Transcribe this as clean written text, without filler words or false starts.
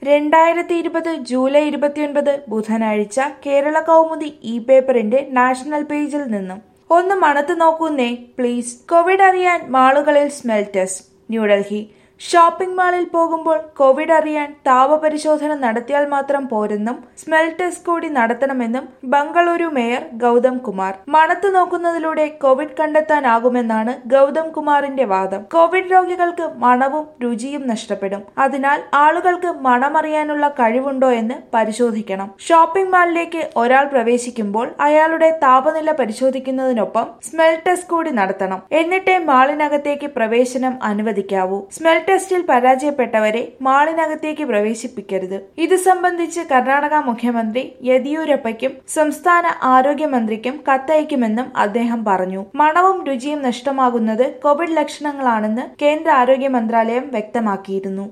2020 July 29 ബുധനാഴ്ച കേരള കൗമുദി പേപ്പറിന്റെ national പേജിൽ നിന്നും ഒന്ന് മണത്ത് നോക്കുന്നേ പ്ലീസ്. കോവിഡ് അറിയാൻ മാളുകളിൽ സ്മെൽ ടെസ്റ്റ്. ന്യൂഡൽഹി. ഷോപ്പിംഗ് മാളിൽ പോകുമ്പോൾ കോവിഡ് അറിയാൻ താപപരിശോധന നടത്തിയാൽ മാത്രം പോരെന്നും സ്മെൽ ടെസ്റ്റ് കൂടി നടത്തണമെന്നും ബംഗളൂരു മേയർ ഗൗതം കുമാർ. മണത്ത് നോക്കുന്നതിലൂടെ കോവിഡ് കണ്ടെത്താനാകുമെന്നാണ് ഗൗതം കുമാറിന്റെ വാദം. കോവിഡ് രോഗികൾക്ക് മണവും രുചിയും നഷ്ടപ്പെടും. അതിനാൽ ആളുകൾക്ക് മണമറിയാനുള്ള കഴിവുണ്ടോ എന്ന് പരിശോധിക്കണം. ഷോപ്പിംഗ് മാളിലേക്ക് ഒരാൾ പ്രവേശിക്കുമ്പോൾ അയാളുടെ താപനില പരിശോധിക്കുന്നതിനൊപ്പം സ്മെൽ ടെസ്റ്റ് കൂടി നടത്തണം. എന്നിട്ടേ മാളിനകത്തേക്ക് പ്രവേശനം അനുവദിക്കാവൂ. സ്മെൽ ടെസ്റ്റിൽ പരാജയപ്പെട്ടവരെ മാളിനകത്തേക്ക് പ്രവേശിപ്പിക്കരുത്. ഇത് സംബന്ധിച്ച് കർണാടക മുഖ്യമന്ത്രി യെദിയൂരപ്പയ്ക്കും സംസ്ഥാന ആരോഗ്യമന്ത്രിക്കും കത്തയക്കുമെന്നും അദ്ദേഹം പറഞ്ഞു. മണവും രുചിയും നഷ്ടമാകുന്നത് കോവിഡ് ലക്ഷണങ്ങളാണെന്ന് കേന്ദ്ര ആരോഗ്യ മന്ത്രാലയം വ്യക്തമാക്കിയിരുന്നു.